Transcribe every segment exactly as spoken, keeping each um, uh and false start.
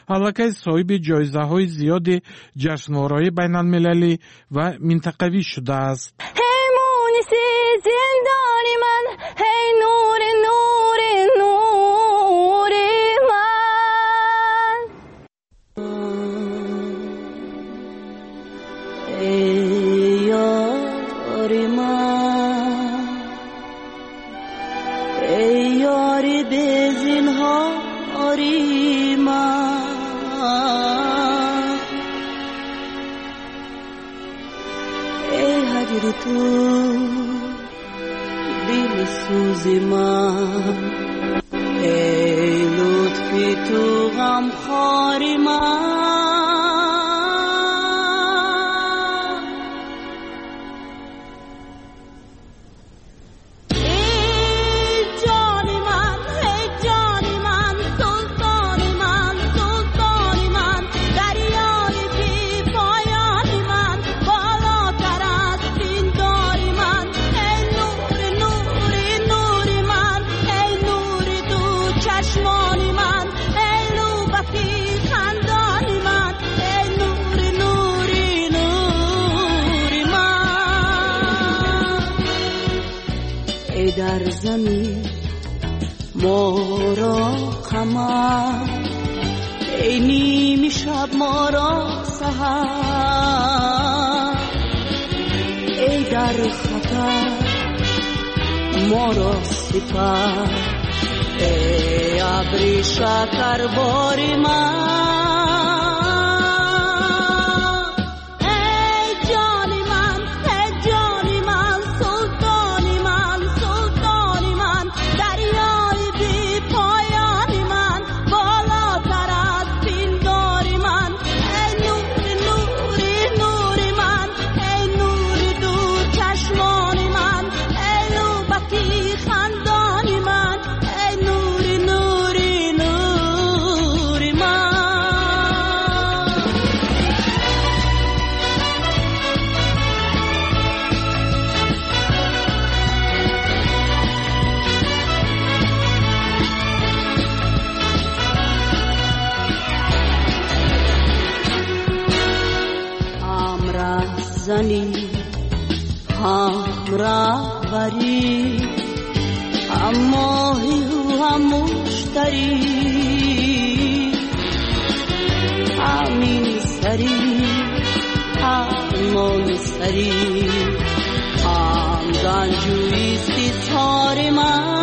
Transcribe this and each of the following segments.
аллакай соҳиби ҷоизаҳои зиёди ҷашнвораҳои байналмилалӣ ва минтақавӣ шудааст. تو دل سوز من ای لطفی تو غم خوار من ای جان من ای جان من سلطان من سلطان من دریای بی پایان من بالاتر از پیندار من ای نور نور نور من ای نور دو چشمان من ای لوبکی خندان من ای نور نور نور من ای در زمین ما را قمر ای نیم شب ما را سحر ای در خطر ما را سپر ای ابر شکر بار من ای جان من ای جان من سلطان من سلطان من دریای بی پایان من بالاتر از پیندار من ای نور نور نور من ای نور دو چشمان من ای لوبکی خندان من ای نور نور نور من هم زنی هم رهبری هم ماهی و هم مشتری همین سری همان سری هم گنجوی ستاره من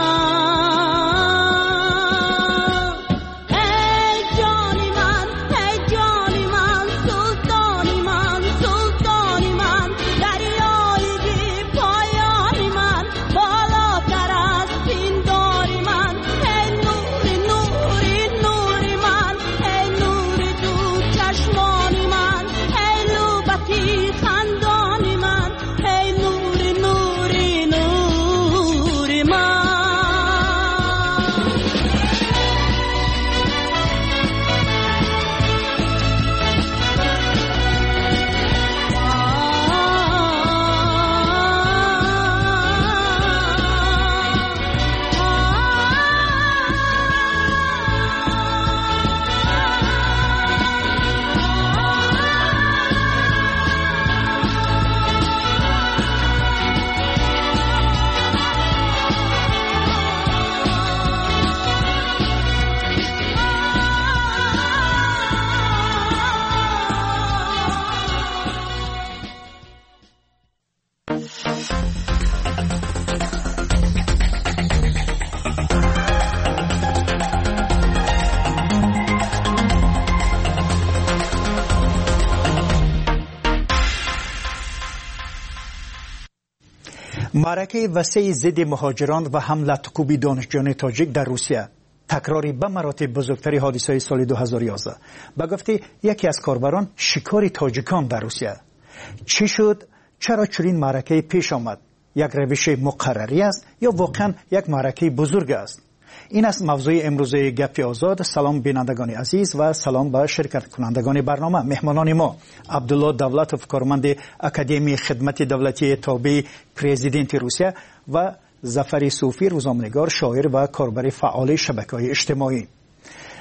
ای جان من ای جان من سلطان من سلطان من دریای بی پایان من بالاتر از پیندار من ای نور نور نور من ای نور دو چشمان من ای لوبکی خندان من ای نور نور نور من معرکه وسیع ضد مهاجران و حملت کوبی دانشجویان تاجیک در روسیه تکراری به مراتب بزرگترین حادثه سال دو هزار و یازده به گفته یکی از کاربران شکار تاجیکان در روسیه. چی شد؟ چرا چنین معرکه پیش آمد؟ یک روش مقرری است یا واقعا یک معرکه بزرگ است؟ این است موضوع امروز گپ آزاد. سلام بینندگان عزیز و سلام به شرکت کنندگان برنامه. مهمانان ما عبدالله دولتوف، کارمند اکادمی خدمت دولتی تابع پرزیدنت روسیه و ظفر صوفی، روزنامه‌نگار، شاعر و کاربر فعال شبکه‌های اجتماعی.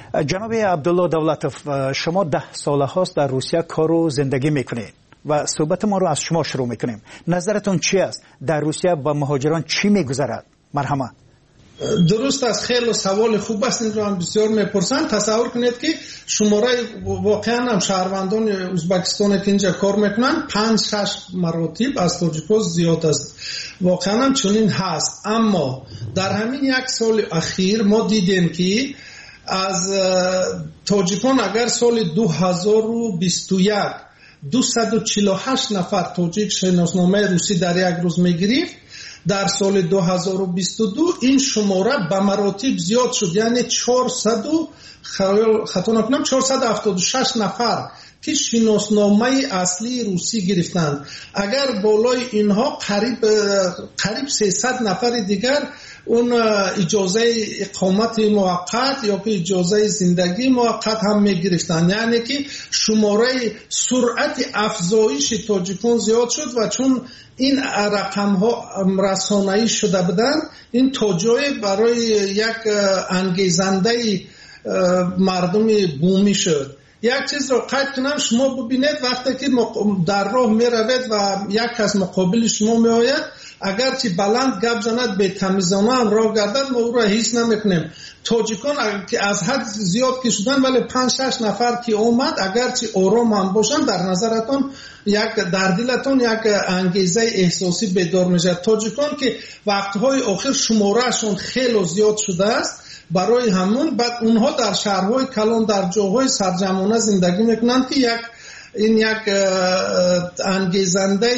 جناب عبدالله دولتوف، شما ده ساله هاست در روسیه کار و زندگی میکنید و صحبت ما رو از شما شروع میکنیم. نظرتون چی است؟ در روسیه با مهاجران چی میگذرد؟ مرحمت. درست است، خیلی سوال خوب است، این رو هم بسیار میپرسند. تصور کنید که شماره واقعا هم شهروندان ازبکستان که اینجا کار میکنن پنج شش مراتب از تاجیکان زیاد است، واقعا هم چنین هست. اما در همین یک سال اخیر ما دیدیم که از تاجیکان اگر سال دو هزار و بیست و یک دویست و چهل و هشت نفر تاجیک شناسنامه روسی در یک روز میگرفت، در سال دو هزار و بیست و دو این شماره به مراتب زیاد شد، یعنی چهارصد خطا نکنم چهارصد و هفتاد و شش نفر که شناسنامه اصلی روسی گرفتند. اگر بالای اینها قریب قریب سیصد نفر دیگر اون اجازه اقامت موقت یا که اجازه زندگی موقت هم میگرفتند، یعنی که شماره سرعت افزایش تاجیکان زیاد شد و چون این رقم ها رسانه‌ای شده بودند این تا جای برای یک انگیزنده مردم بومی شد. یک چیز رو قید کنم، شما ببینید وقتی که در راه می روید و یک کس مقابل شما می آید، اگرچه بلند گپ زند به تمیزانه هم راه گردد ما او را هیچ نمیکنیم. تاجیکان که از حد زیاد که شدن ولی پنج شش نفر که اومد اگرچه آرام هم باشن در نظرتون یک در دلتون یک انگیزه احساسی بیدار میشه. تاجیکان که وقتهای آخر شمارهشون خیلی زیاد شده است، برای همون بعد اونها در شهرهای کلان در جاهای سرجمانه زندگی میکنن که یک این یک انگیزنده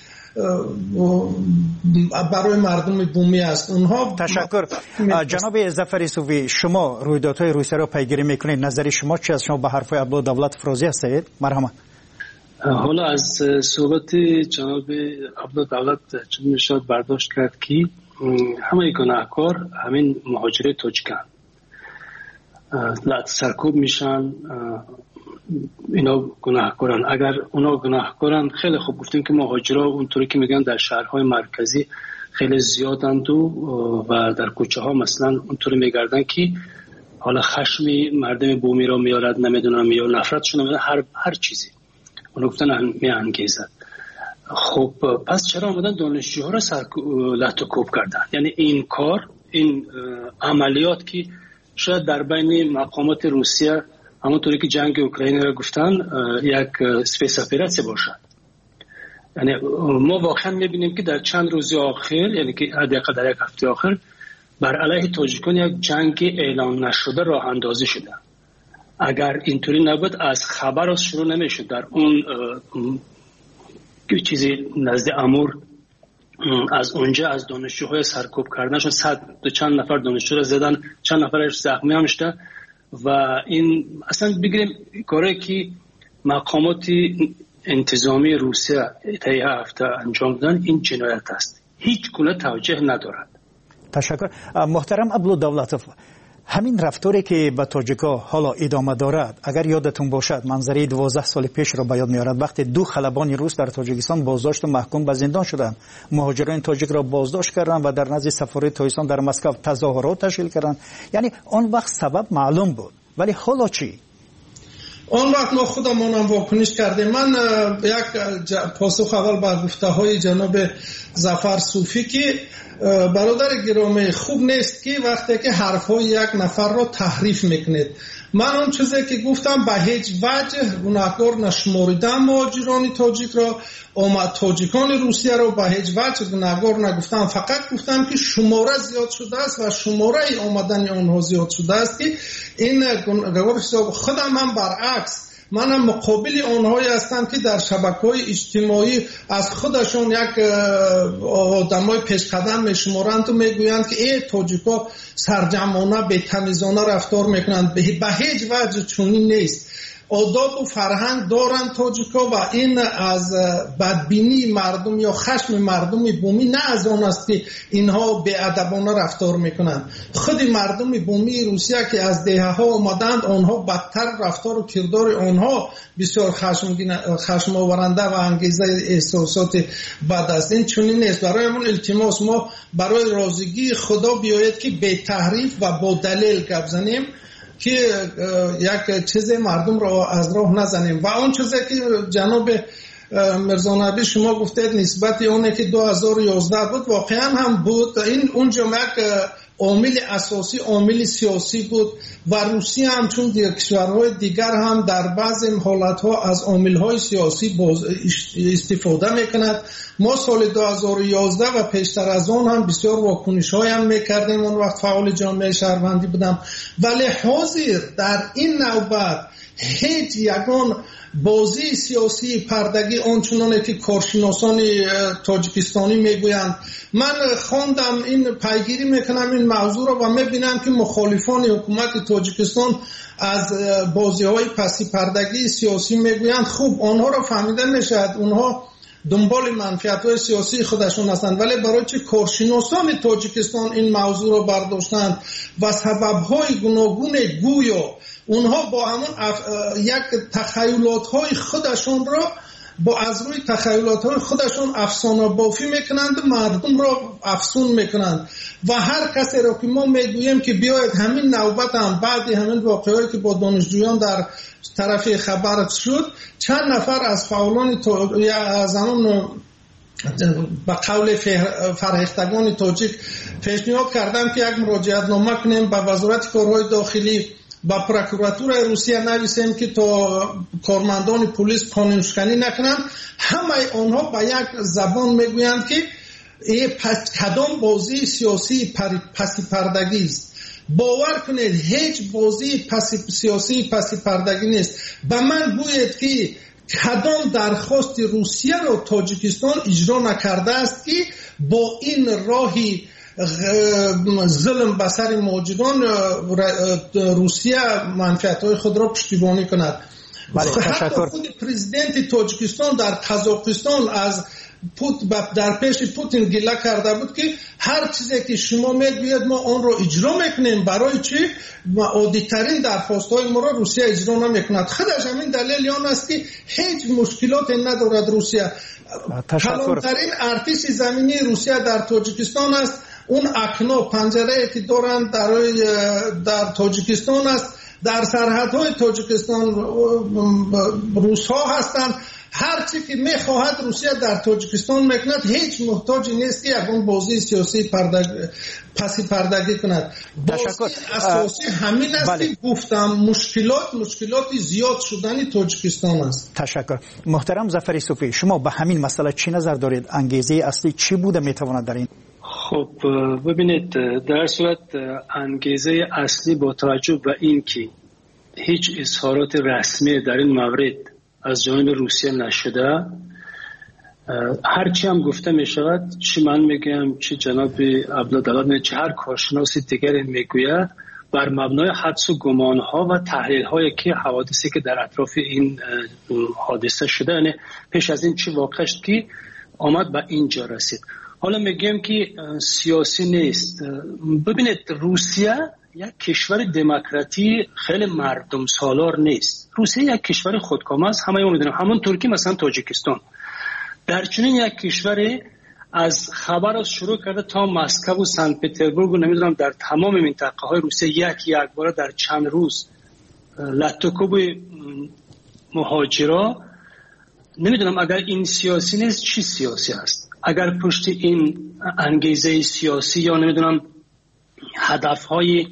برای مردم بومی است. اونها تشکر. جناب ظفر صوفی، شما رویدادهای روسیه را پیگیری میکنید، نظر شما چی است؟ شما به حرفهای عبدالله دولت فروزی هستید؟ مرحبا. حالا از صحبت جناب عبدالله دولت چون میشد برداشت کرد که همه گناهکار همین مهاجر تاجیکن لعت سرکوب میشن، اینا گناهکارن. اگر اونا گناهکارن خیلی خوب گفتیم که مهاجرها اونطوری که میگن در شهرهای مرکزی خیلی زیادند و و در کوچه ها مثلا اونطوری میگردن که حالا خشمی مردم بومی را میارد، نمیدونم یا نفرتشون نمیدونم، هر هر چیزی اونا گفتن می انگیزد. خب پس چرا آمدن دانشجوها را سر لحت و کوب کردن؟ یعنی این کار، این عملیات که شاید در بین مقامات روسیه همونطوری که جنگ اوکراین را گفتن یک سپیس اپراسیون باشد. یعنی ما واقعا میبینیم که در چند روز آخر، یعنی که حداقل در یک هفته آخر بر علیه تاجیکان یک جنگ اعلان نشده راه اندازی شده. اگر اینطوری نبود از خبر از شروع نمیشد. در اون چیزی نزد امور از اونجا از دانشجوهای سرکوب کردنشون صد دو چند نفر دانشجو را زدن، چند نفرش زخمی هم شده و این اصلا بگیریم کاری که مقامات انتظامی روسیه طی هفته انجام دادن این جنایت است، هیچ گونه توجه ندارد. تشکر. محترم عبدالله دولتوف، همین رفتاری که به تاجیکا حالا ادامه دارد، اگر یادتون باشد منظره دوازده سال پیش را به یاد میارد وقتی دو خلبان روس در تاجیکستان بازداشت و محکوم به زندان شدند، مهاجران تاجیک را بازداشت کردند و در نزد سفارت تاجیکستان در مسکو تظاهرات تشکیل کردند. یعنی آن وقت سبب معلوم بود، ولی حالا چی؟ آن وقت ما خودمون هم واکنش کردیم. من یک پاسخ اول به گفته های جناب ظفر صوفی که برادر گرامی خوب نیست که وقتی که حرفهای یک نفر را تحریف میکنید. من اون چیزی که گفتم به هیچ وجه گناهکار نشماریدم مهاجران تاجیک را، اومد تاجیکان روسیه را به هیچ وجه گناهکار نگفتم، فقط گفتم که شماره زیاد شده است و شماره آمدن آنها زیاد شده است که این گناهکار خودم هم برعکس منم مقابل آنهایی هستم که در شبکه‌های اجتماعی از خودشون یک آدمای پیشقدم میشمارند و میگویند که ای تاجیکا سرجمانه بی‌تمیزانه رفتار میکنند. به هیچ وجه چنین نیست. آداب و فرهنگ دارن تاجیکا و این از بدبینی مردم یا خشم مردم بومی نه از آن است که اینها بی‌ادبانه رفتار میکنند. خود مردم بومی روسیه که از دهه ها آمدند آنها بدتر رفتار و کردار آنها بسیار خشم آورنده و انگیزه احساسات بد است. این چنین نیست. برایمون التماس ما برای رازگی خدا بیاید که بی تحریف و با دلیل گپ زنیم. که یک چیز مردم را از راه نزنیم. و اون چیزی که جناب مرزا نبی شما گفتید نسبت اونه که دو هزار و یازده بود، واقعا هم بود. این اون جمعه عامل اساسی عامل سیاسی بود و روسیه هم چون کشورهای دیگر هم در بعضی حالتها از عاملهای سیاسی استفاده میکند. ما سال دو هزار و یازده و پیشتر از آن هم بسیار واکنش‌های هم میکردیم، اون وقت فعال جامعه شهروندی بودم، ولی حاضر در این نوبت هیچ یگان بازی سیاسی پردگی آنچنانه که کارشناسان تاجیکستانی میگویند. من خواندم این پیگیری میکنم این موضوع رو و میبینم که مخالفان حکومت تاجیکستان از بازی های پسی پردگی سیاسی میگویند. خوب آنها رو فهمیده میشد، اونها دنبال منفعت های سیاسی خودشون هستند، ولی برای چه کارشناسان تاجیکستان این موضوع رو برداشتند و سبب های گوناگون گویا اونها با همون اف... یک تخیلات های خودشون را با از روی تخیلات های خودشون افسانه بافی میکنند و مردم را افسون میکنند. و هر کسی را که ما میگوییم که بیاید همین نوبت هم بعد همین واقعهایی که با دانشجویان در طرف خبر شد، چند نفر از فعالان تا... یا از همون با قول فرهیختگان تاجیک پیشنهاد کردم که یک مراجعت نامه کنیم به وزارت کارهای داخلی با پروکراتور روسیه نویسیم که تا کارمندان پلیس قانونشکنی نکنند. همه آنها با یک زبان میگویند که این کدام بازی سیاسی پسی پردگی است. باور کنید هیچ بازی پسی سیاسی پسی پردگی نیست. به من گوید که کدام درخواست روسیه را تاجیکستان اجرا نکرده است که با این راهی ظلم به سر ماجدان روسیه منفعت‌های خود را پشتیبانی کند. حتی خود پرزیدنت تاجیکستان در قزاقستان از پوت در پیش پوتین گله کرده بود که هر چیزی که شما میگوید ما آن را اجرا میکنیم، برای چی؟ عادی‌ترین درخواست‌های ما را روسیه اجرا نمیکند. خودش همین دلیل آن است که هیچ مشکلات ندارد روسیه. کلانترین ارتش زمینی روسیه در تاجیکستان است. اون اکنا پنجره که دارند در در تاجیکستان است. در سرحدهای تاجیکستان روس ها هستند. هر چی که میخواهد روسیه در تاجیکستان میکند، هیچ محتاج نیست که اون بازی سیاسی پردگ... پسی پردگی کند. بازی اساسی همین است بله. که گفتم مشکلات مشکلات زیاد شدنی تاجیکستان است. تشکر. محترم ظفر صوفی، شما به همین مسئله چی نظر دارید؟ انگیزه اصلی چی بوده میتواند در این؟ خب ببینید، در صورت انگیزه اصلی با توجه به این که هیچ اظهارات رسمی در این مورد از جانب روسیه نشده، هرچی هم گفته می شود، چی من میگم چی جناب عبدالله چه هر کارشناس دیگری میگوید، بر مبنای حدس و گمان ها و تحلیل هایی که حوادثی که در اطراف این حادثه شده، یعنی پیش از این چی واقع شد که آمد به اینجا رسید. حالا میگیم که سیاسی نیست. ببینید، روسیه یک کشور دموکراتی خیلی مردم سالار نیست. روسیه یک کشور خودکامه است، همه ما میدونیم. همون ترکی مثلا تاجیکستان در چنین یک کشوری از خبر از شروع کرده تا مسکو و سنت پترزبورگ و نمیدونم در تمام منطقه های روسیه یک یک بار در چند روز لطوکوب مهاجرا، نمیدونم اگر این سیاسی نیست چی سیاسی است؟ اگر پشت این انگیزه سیاسی یا نمیدونم هدفهای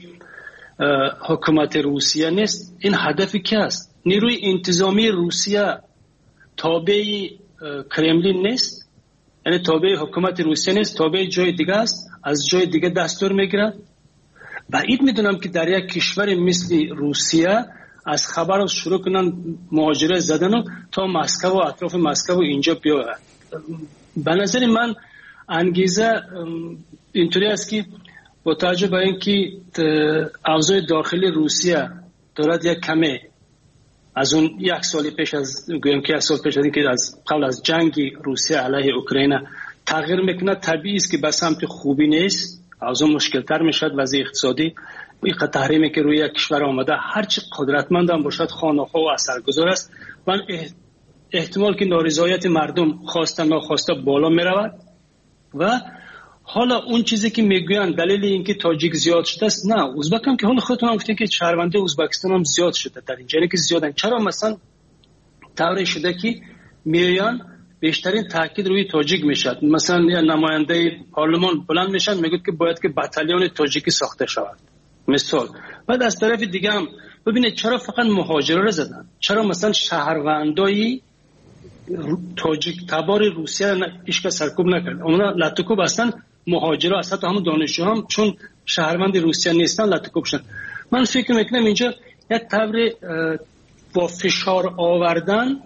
حکومت روسیه نیست، این هدفی که است؟ نیروی انتظامی روسیه تابع کرملین نیست، یعنی تابع حکومت روسیه نیست، تابع جای دیگه است، از جای دیگه دستور میگیرد. بعید میدونم که در یک کشور مثل روسیه از خبر از شروع کنن مهاجره زدن و تا مسکو و اطراف مسکو و اینجا بیاید. به نظر من انگیزه اینطوری است که با توجه به اینکه اوضاع داخلی روسیه دارد یک کمه از اون یک سال پیش از گویم که یک سال پیش از اینکه از قبل از جنگ روسیه علیه اوکراین تغییر میکنه، طبیعی است که به سمت خوبی نیست، اوضاع مشکل تر میشد. وضع اقتصادی این تحریمی که روی یک کشور آمده هرچی قدرتمند هم باشد خانه‌ها و اثرگذار است و احتمال که نارضایت مردم خواسته ناخواسته بالا میرود و حالا اون چیزی که میگوین دلیل اینکه تاجیک زیاد شده است، نه، ازبک هم که حالا خودتون هم گفتین که شهرونده ازبکستان هم زیاد شده در اینجا، یعنی که زیادن. چرا مثلا طوری شده که میان بیشترین تاکید روی تاجیک میشد، مثلا یا نماینده پارلمان بلند میشن میگه که باید که بتالون تاجیکی ساخته شود مثال. بعد از طرف دیگه هم ببینید چرا فقط مهاجرا رو زدن، چرا مثلا شهروندای تاجیک تبار روسیه هیچ کس سرکوب نکرد. اونا لاتوکوب هستن، مهاجرا هستن، همون دانشجو هم چون شهروند روسیه نیستن لاتوکوب شدن. من فکر میکنم اینجا یک طور با فشار آوردن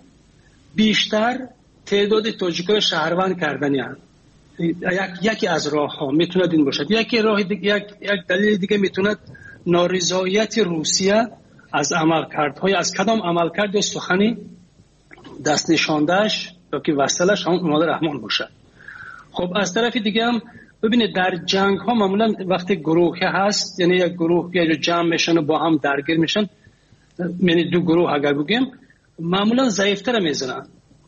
بیشتر تعداد تاجیکا رو شهروند کردن هست. یک یکی از راه ها میتونه این باشد. یکی راه دیگه، یک یک دلیل دیگه میتونه نارضایتی روسیه از عملکردهای از کدام عملکرد یا سخنی دست نشاندهش یا که وصلش همون امام رحمان باشه. خب از طرف دیگه هم ببینید در جنگ ها معمولا وقتی گروه هست، یعنی یک گروه یا جمع میشن و با هم درگیر میشن، یعنی دو گروه اگر بگیم معمولا ضعیفتر میزنن.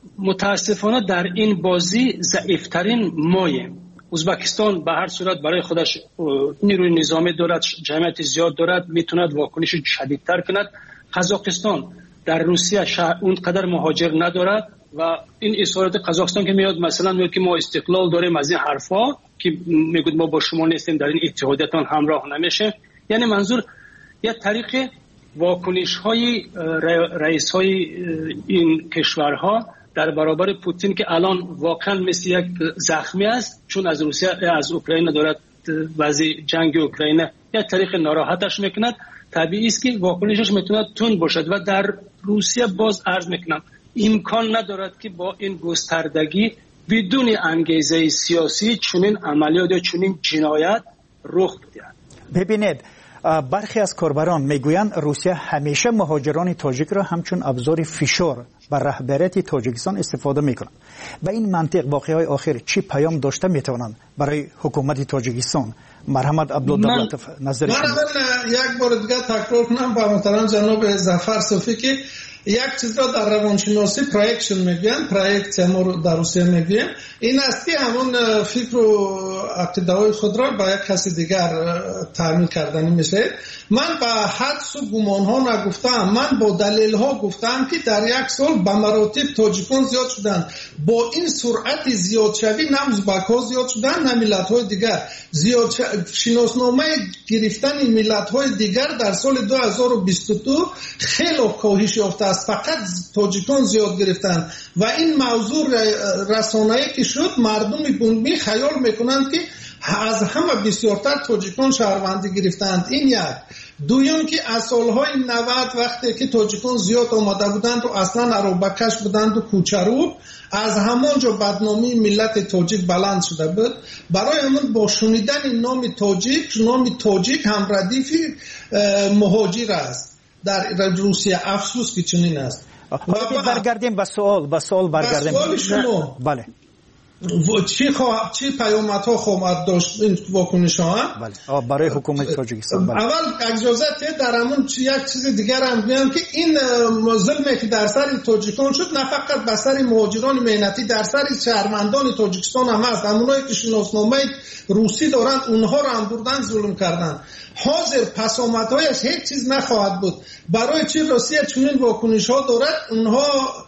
متاسفانه در این بازی ضعیفترین ماییم. ازبکستان به هر صورت برای خودش نیروی نظامی دارد، جمعیت زیاد دارد، میتوند واکنش شدیدتر کند. قزاقستان در روسیه اونقدر مهاجر ندارد و این اصرارات قزاقستان که میاد مثلا میگه که ما استقلال داریم از این حرفا که میگه ما با شما نیستیم در این اتحادیتان همراه نمیشه. یعنی منظور یک طریق واکنش های رئیس های این کشورها در برابر پوتین که الان واقعا مثل یک زخمی است، چون از روسیه از اوکراین دارد وضع جنگ اوکراین یک طریق ناراحتش میکند. طبیعی است که واکنشش میتونه تند باشد و در روسیه باز عرض میکنم امکان ندارد که با این گستردگی بدون انگیزه سیاسی چنین عملیات یا چنین جنایت رخ بدهد. ببینید برخی از کاربران میگویند روسیه همیشه مهاجران تاجیک را همچون ابزار فشار بر رهبریت تاجیکستان استفاده میکنند و این منطق واقعهای آخر چی پیام داشته میتوانند برای حکومت تاجیکستان؟ مرحمد عبدالدولت نظر من اول یک بار دیگه تکرار کنم با محترم جناب ظفر صوفی که یک چیز را در روانشناسی پرویکشن میگن، پرویکت ما در روسیه میگن، این است که همون فکر و عقیده‌های خود را با یک کسی دیگر تعمیل کردنی میشه. من با حدس و گمان ها نگفتم، من با دلیل ها گفتم که در یک سال به مراتب تاجیکان زیاد شدن. با این سرعت زیاد شوی نه ازبک ها زیاد شدن نه ملت های دیگر زیاد ش... شناسنامه گرفتن ملت های دیگر در سال دو هزار و بیست و دو خیلی کاهش یافته است، فقط تاجیکان زیاد گرفتن و این موضوع رسانه‌ای که شد مردم بومی خیال میکنند که از همه بسیارتر تاجیکان شهروندی گرفتند. این یک. دویم که از سالهای نود وقتی که تاجیکان زیاد آمده بودند و اصلا عربکش بودند و کوچرو، از همانجا بدنامی ملت تاجیک بلند شده بود. برای همون با شنیدن نام تاجیک، نام تاجیک هم ردیف مهاجر است در روسیه. افسوس که چنین است. حالا برگردیم به سوال به سوال برگردیم. سوال شما بله چی خواه چی پیامت ها خواهد داشت این واکنش ها؟ بله برای حکومت تاجیکستان. بله. اول اجازه ده در همون یک چیز دیگر هم بگم که این ظلمی که در سر تاجیکان شد نه فقط بر سر مهاجران مهنتی، در سر شهروندان تاجیکستان هم هست. همونایی که شناسنامه روسی دارند اونها رو هم بردن ظلم کردن. حاضر پسامدهایش هیچ چیز نخواهد بود. برای چی روسیه چنین واکنش ها دارد؟ اونها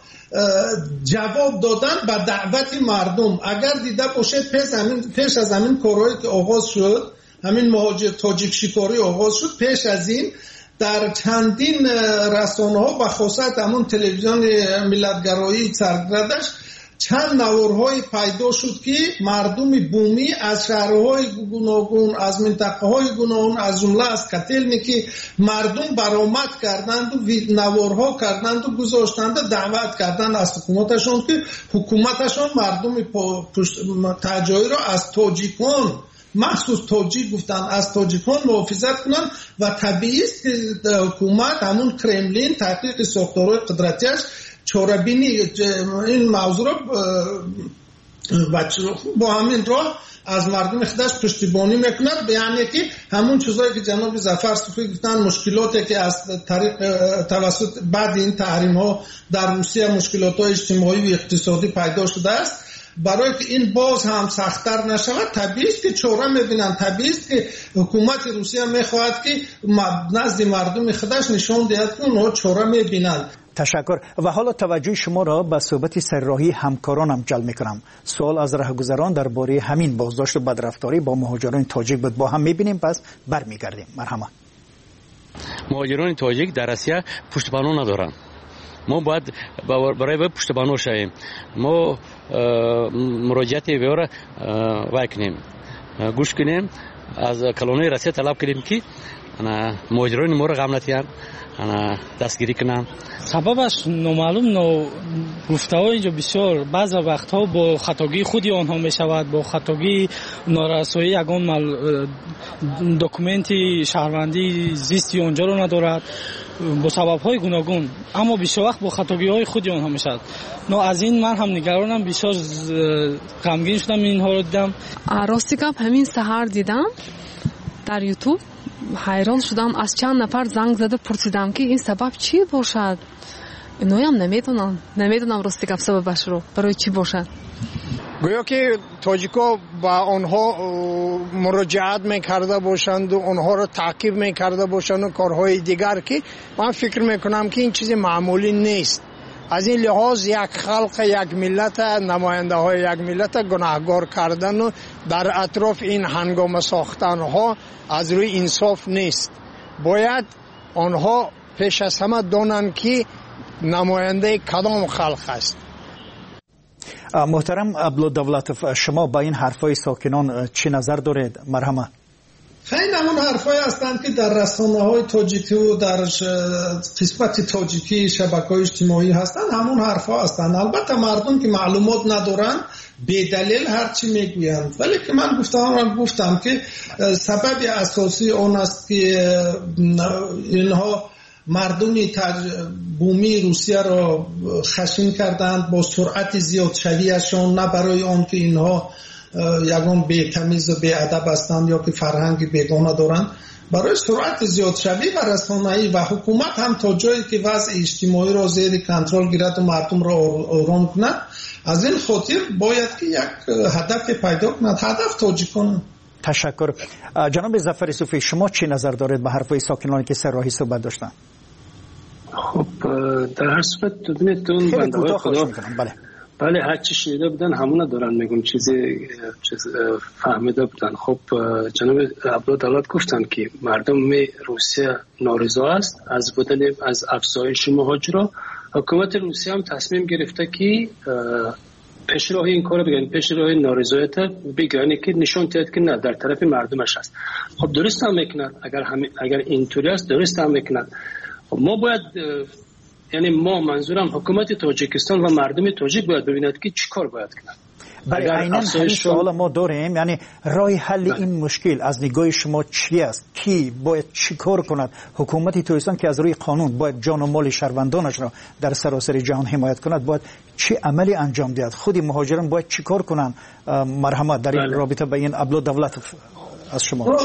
جواب دادن به دعوت مردم. اگر دیده باشید پیش, پیش از همین کارهایی که آغاز شد، همین مهاجر تاجیک شکاری آغاز شد، پیش از این در چندین رسانه ها و خاصت همون تلویزیون ملتگرایی سرگردش چند نوارهای پیدا شد که مردم بومی از شهرهای گوناگون، از منطقه های گوناگون، از جمله از کتلنی که مردم برآمد کردند و نوارها کردند و گذاشتند دعوت کردند از حکومتشون که حکومتشون مردم تجایی را از تاجیکان، مخصوص تاجیک گفتن، از تاجیکان محافظت کنند و طبیعی است که حکومت همون کرملین تحقیق ساختارهای قدرتیش چاره‌بینی این موضوع را با همین راه از مردم خودش پشتیبانی میکند. یعنی که همون چیزایی که جناب ظفر صوفی گفتن، مشکلاتی که از طریق توسط بعد این تحریم ها در روسیه مشکلات های اجتماعی و اقتصادی پیدا شده است، برای که این باز هم سخت‌تر نشود طبیعی است که چاره می‌بینن، طبیعی است که حکومت روسیه می‌خواهد که نزد مردم خودش نشون دهد که اونها چاره می‌بینند. تشکر. و حالا توجه شما را به صحبت سرراهی همکارانم جلب میکنم. سوال از راهگذران درباره همین بازداشت و بدرفتاری با مهاجران تاجیک بود، با هم میبینیم، پس برمیگردیم. مرحمت. مهاجران تاجیک در روسیه پشتیبانی ندارند. ما باید برای پشتیبانی شویم. ما مراجعت وی را وکنیم، گوش کنیم، از کلونی روسیه طلب کنیم که مهاجران ما را غم نتیان انا دستگیری کنن. سببش نامعلوم، نو گفته‌ها اینجا بسیار بعض وقتها با خطاگی خودی آنها می شود، با خطاگی نارسایی یگان دکومنتی شهروندی زیستی آنجا رو ندارد، با سبب‌های گوناگون، اما بسیار وقت با خطاگی‌های خودی آنها می شود. نو از این من هم نگرانم، بسیار غمگین شدم اینها رو دیدم. راستی گپ همین سحر دیدم در یوتیوب، حیران شدم، از چند نفر زنگ زده پرسیدم که این سبب چی باشد. اینو هم نمیدونم نمیدونم راستی گپ سببش رو برای چی باشد. گویا که تاجیکا با آنها مراجعت میکرده باشند و آنها را تعقیب میکرده باشند و کارهای دیگر که من فکر میکنم که این چیز معمولی نیست. از این لحاظ یک خلق، یک ملت، نماینده های یک ملت گناهگار کردن و در اطراف این هنگام ساختن ها از روی انصاف نیست. باید آنها پیش از همه دانند که نماینده کدام خلق است. محترم عبدالدولتوف، شما با این حرفای ساکنان چی نظر دارید؟ مرحمت. خیلی همون حرفای هستند که در رسانه های تاجیکی و در قسمت تاجیکی شبکه‌های اجتماعی هستند، همون حرفا هستند. البته مردم که معلومات ندارن به دلیل هرچی میگویند، ولی که من گفتم گفتم که سبب اساسی اون است که اینها مردمی بومی روسیه را خشن کردند با سرعت زیاد شویشان، نه برای آن که اینها یگان بی تمیز و بی ادب هستند یا که فرهنگ بیگانه دارند، برای سرعت زیاد شوی و رسانه‌ای و حکومت هم تا جایی که وضع اجتماعی را زیر کنترل گیرد و مردم را آرام کند. از این خاطر باید که یک هدف پیدا کند، هدف تاجیکان. تشکر. جناب ظفر صوفی، شما چی نظر دارید به حرفای ساکنانی که سرراهی صحبت داشتن؟ خب در هر صورت ببینید بنده های خدا بله بله هر چی شنیده بودن همون دارن میگم، چیزی چیز فهمیده بودن. خب جناب عبدالدولت گفتن که مردم روسیه نارضا است از بودن از افزایش مهاجرا. حکومت روسیه هم تصمیم گرفته که پیشراه این کارو بگن، پیشراه نارضایت بگن که نشون دهد که نه در طرف مردمش است. خب درست هم میکنند، اگر هم اگر اینطوری است درست هم میکنند. خب ما باید، یعنی ما منظورم حکومت تاجیکستان و مردم تاجیک باید ببیند که چی کار باید کنند. برای عیناً همین سوال ما داریم، یعنی راه حل بله. این مشکل از نگاه شما چی است؟ کی باید چی کار کند؟ حکومت تاجیکستان که از روی قانون باید جان و مال شهروندانش را در سراسر جهان حمایت کند، باید چی عملی انجام دهد؟ خودی مهاجران باید چی کار کنند؟ مرحمت در این بله. رابطه با این عبدالدولتوف از شما.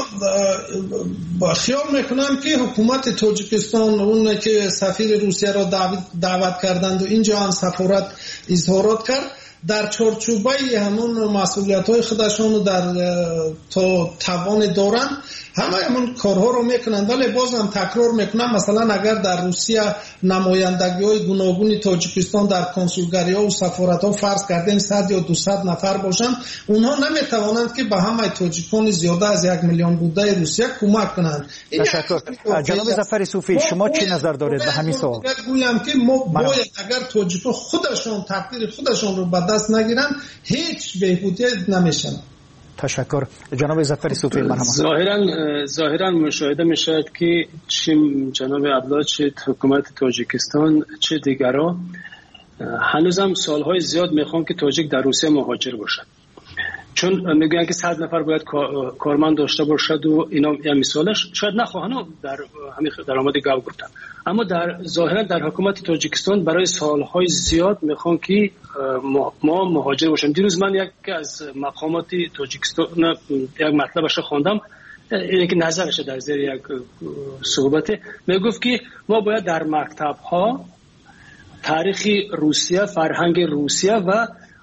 با خیال میکنم که حکومت تاجیکستان اون که سفیر روسیه را دعوت کردند و اینجا هم سفارت اظهارات کرد، در چارچوبه همون مسئولیت‌های خودشون در تا توان دارن همه همون کارها رو میکنن. ولی بازم تکرار میکنم، مثلا اگر در روسیه نمایندگی‌های گوناگون تاجیکستان در کنسولگری‌ها و سفارت‌ها فرض کردیم صد یا دویست نفر باشند، اونها نمیتوانند که به همه تاجیکان زیاده از یک میلیون بوده روسیه کمک کنند. تشکر. جناب ظفر صوفی، شما چی نظر دارید به همین سوال؟ میگویم که ما باید اگر تاجیک‌ها خودشون تقدیر خودشون رو به دست نگیرن هیچ بهبودی نمیشن. تشکر. جناب ظفر صوفی، مرحبا. ظاهرا ظاهرا مشاهده میشد که چه جناب عبدالله، چه حکومت تاجیکستان، چه دیگرها هنوزم سالهای زیاد میخوان که تاجیک در روسیه مهاجر باشد، چون میگن که صد نفر باید کارمند داشته باشد و اینا. یا مثالش شاید نخواهن در همین درآمد گاو گفتن، اما در ظاهرا در حکومت تاجیکستان برای سالهای زیاد میخوان که ما مهاجر باشیم. دیروز من یک از مقامات تاجیکستان یک مطلبش خواندم، اینه که نظرش در زیر یک صحبت میگفت که ما باید در مکتب ها تاریخ روسیه، فرهنگ روسیه و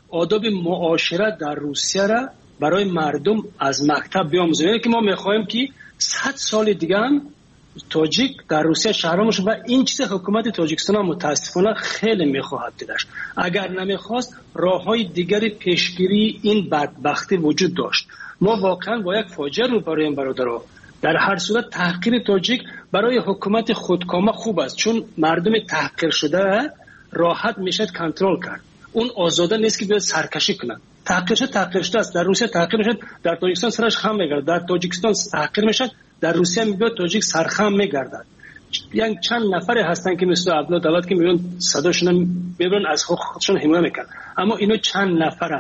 آداب معاشرت در روسیه را برای مردم از مکتب بیاموزیم. یعنی که ما میخوایم که صد سال دیگه هم تاجیک در روسیه شهرام شد و این چیز حکومت تاجیکستان متاسفانه خیلی میخواهد دیدش. اگر نمیخواست راههای دیگری پیشگیری این بدبختی وجود داشت. ما واقعا با یک فاجعه روبرویم برادرها. در هر صورت تحقیر تاجیک برای حکومت خودکامه خوب است، چون مردم تحقیر شده راحت میشه کنترل کرد. اون آزاده نیست که بیاد سرکشی کنه. تحقیر شد تحقیر شده است. در روسیه تحقیر میشد، در تاجیکستان سرش خم میگرد. در تاجیکستان تحقیر میشد، در روسیه میاد تاجیک سرخم میگردد. یعنی چند نفر هستن که مثل عبدالله دولت که میون صداشون میبرن از خودشون حمایت میکنن، اما اینو چند نفرن.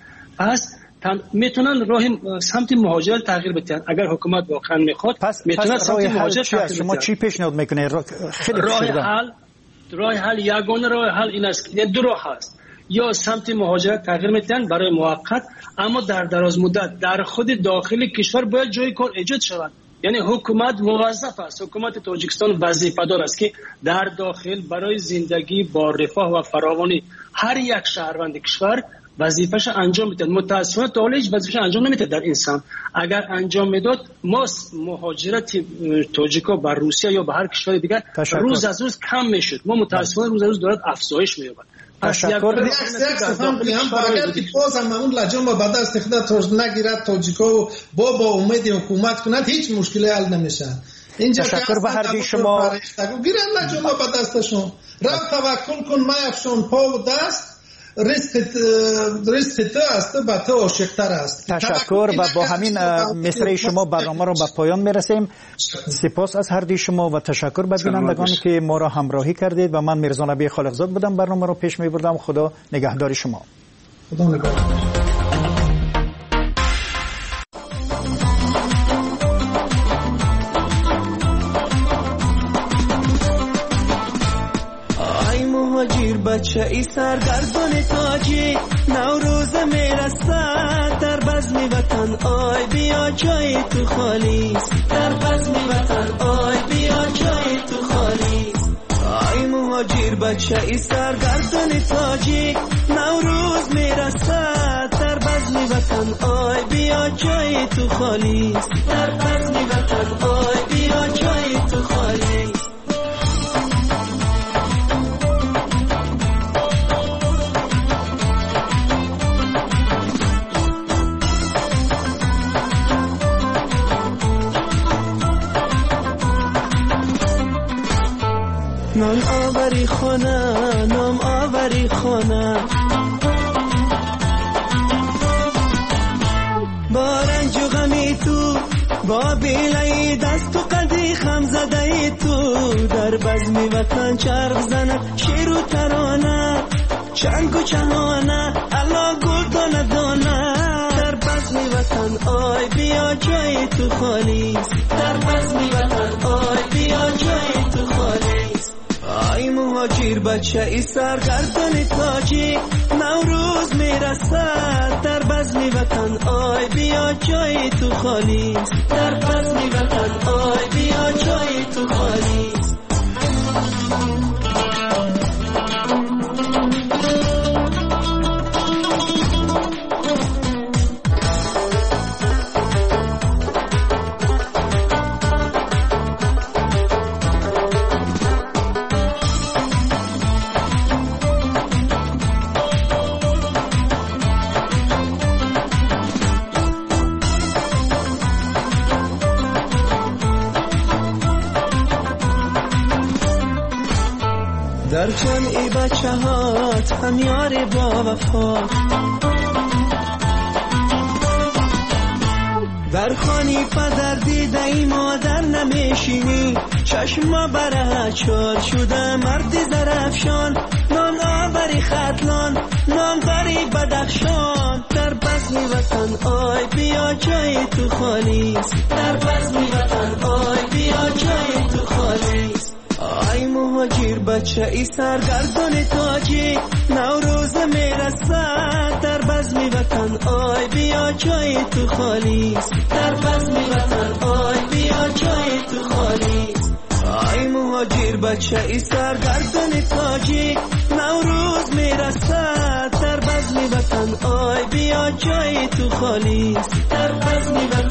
پس میتونن راه سمت مهاجرت تغییر بدن. اگر حکومت واقعا میخواد میتونه سمت مهاجرت تغییر بده. شما چی پیشنهاد میکنید؟ خیلی راه حل راه حل یگانه راه حل این است که دو راه هست. یا سمت مهاجرت تغییر میدن برای موقت، اما در دراز مدت در خود داخل کشور باید جای کار ایجاد شود. یعنی حکومت موظف است، حکومت تاجیکستان وظیفه‌دار است که در داخل برای زندگی با رفاه و فراوانی هر یک شهروند کشور وظیفه‌اش انجام میده. متأسفانه تا حالا هیچ وظیفه‌اش انجام نمیده در انسان. اگر انجام میداد ما مهاجرت تاجیکا به روسیه یا به هر کشور دیگر روز از روز کم میشد. ما متأسفانه روز از روز دارد افزایش می‌یابد. تشکر. یک سفهم بیام اگر که بازم اون لجام با بعد از تخدا توج نگیرد تاجیکا و با با امید حکومت کند هیچ مشکلی حل نمیشه. اینجا تشکر به هر شما. گیرن لجام با بعد دستشون راه توکل کن میافشون پا و دست ریسک ریسک تو است با تو عاشق‌تر است. تشکر. و با همین مصرع شما برنامه رو به پایان میرسیم. سپاس از هر دوی شما و تشکر به بینندگانی که ما را همراهی کردید و من میرزا نبی خالقزاد بودم برنامه رو پیش میبردم. خدا نگهدار شما. خدا نگهدار. مهاجر بچه ای سرگردان تاجی نوروز میرسد در بزم وطن آی بیا جای تو خالیست در بزم وطن آی بیا جای تو خالیست آی مهاجر بچه ای سرگردان تاجی نوروز میرسد در بزم وطن آی بیا جای تو خالیست در بزم وطن آی بیا جای تو خالیست نام آوری خانه نام آوری خانه با رنج و غمی تو با بیلای دست و قدی خم زده تو در بزم وطن چرخ زنه شیر و ترانه چنگ و چهانه الا گل دانه دانه در بزم وطن آی بیا جای تو خالیست در بزم وطن آی بیا جای تو خالیست آی مهاجر بچه ای سرگردان تاجی نوروز میرسد در بزم وطن آی بیا جای تو خالیست در بزم وطن آی بیا جای تو خالیست در جمعی بچه هات هم یاری با وفا در خانی پدر دیده ای مادر نمیشینی چشما بره چار شده مردی زرفشان نام آوری خطلان نام بری بدخشان در بزم وطن آی بیا جای تو خالیست در بزم وطن آی بیا جای تو خالیست آی مهاجر بچه ای سرگردان تاجی نوروز میرسد در بزم وطن آی بیا جای تو خالیست در بزم وطن آی بیا جای تو خالیست آی مهاجر بچه ای سرگردان تاجی نوروز میرسد در بزم وطن تو خالی در بزم